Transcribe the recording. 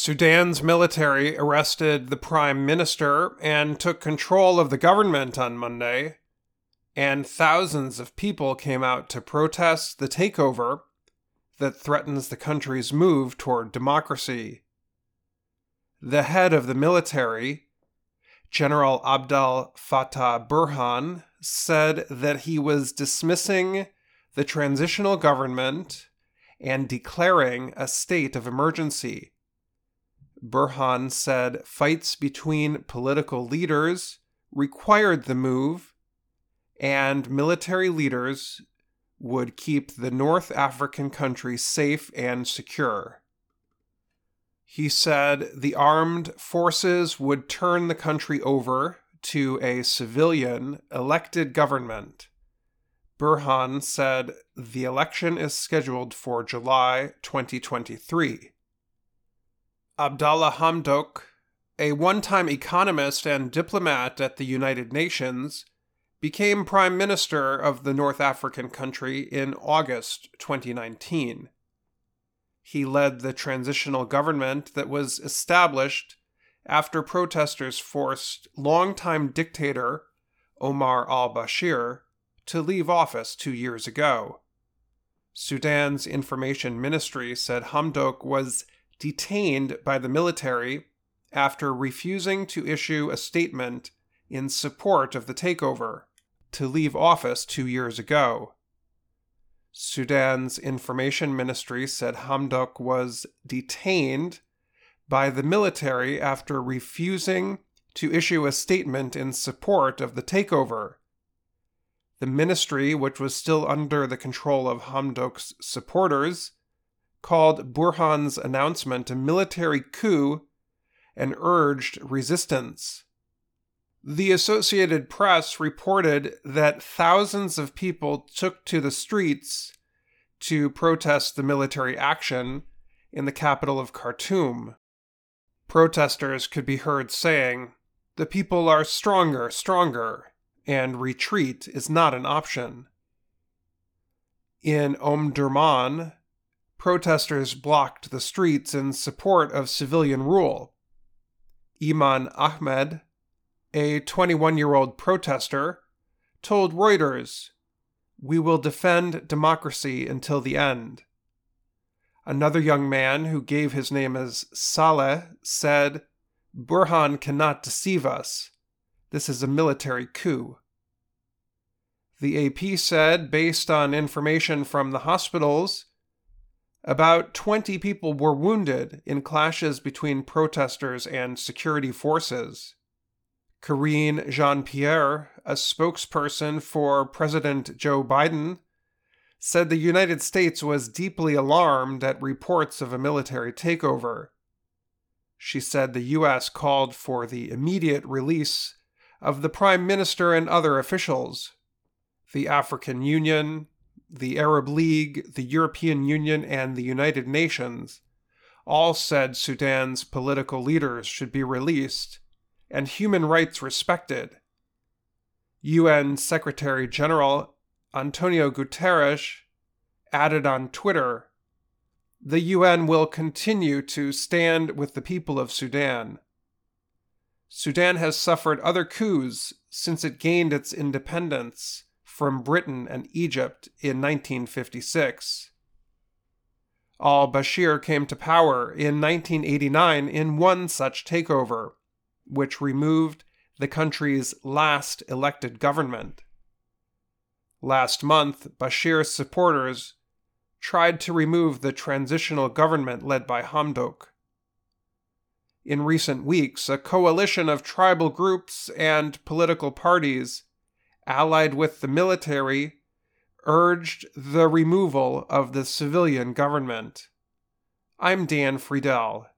Sudan's military arrested the prime minister and took control of the government on Monday, and thousands of people came out to protest the takeover that threatens the country's move toward democracy. The head of the military, General Abdel Fattah Burhan, said that he was dismissing the transitional government and declaring a state of emergency. Burhan said fights between political leaders required the move, and military leaders would keep the North African country safe and secure. He said the armed forces would turn the country over to a civilian elected government. Burhan said the election is scheduled for July 2023. Abdallah Hamdok, a one-time economist and diplomat at the United Nations, became Prime Minister of the North African country in August 2019. He led the transitional government that was established after protesters forced longtime dictator Omar al-Bashir to leave office 2 years ago. Sudan's information ministry said Hamdok was detained by the military after refusing to issue a statement in support of the takeover to leave office 2 years ago. Sudan's information ministry said Hamdok was detained by the military after refusing to issue a statement in support of the takeover. The ministry, which was still under the control of Hamdok's supporters, called Burhan's announcement a military coup and urged resistance. The Associated Press reported that thousands of people took to the streets to protest the military action in the capital of Khartoum. Protesters could be heard saying, "The people are stronger, stronger, and retreat is not an option." In Omdurman, protesters blocked the streets in support of civilian rule. Iman Ahmed, a 21-year-old protester, told Reuters, "We will defend democracy until the end." Another young man who gave his name as Saleh said, "Burhan cannot deceive us. This is a military coup." The AP said, based on information from the hospitals, about 20 people were wounded in clashes between protesters and security forces. Karine Jean-Pierre, a spokesperson for President Joe Biden, said the United States was deeply alarmed at reports of a military takeover. She said the U.S. called for the immediate release of the Prime Minister and other officials. The African Union, the Arab League, the European Union, and the United Nations all said Sudan's political leaders should be released and human rights respected. UN Secretary General Antonio Guterres added on Twitter, "The UN will continue to stand with the people of Sudan." Sudan has suffered other coups since it gained its independence from Britain and Egypt in 1956. Al-Bashir came to power in 1989 in one such takeover, which removed the country's last elected government. Last month, Bashir's supporters tried to remove the transitional government led by Hamdok. In recent weeks, a coalition of tribal groups and political parties allied with the military urged the removal of the civilian government. I'm Dan Friedel.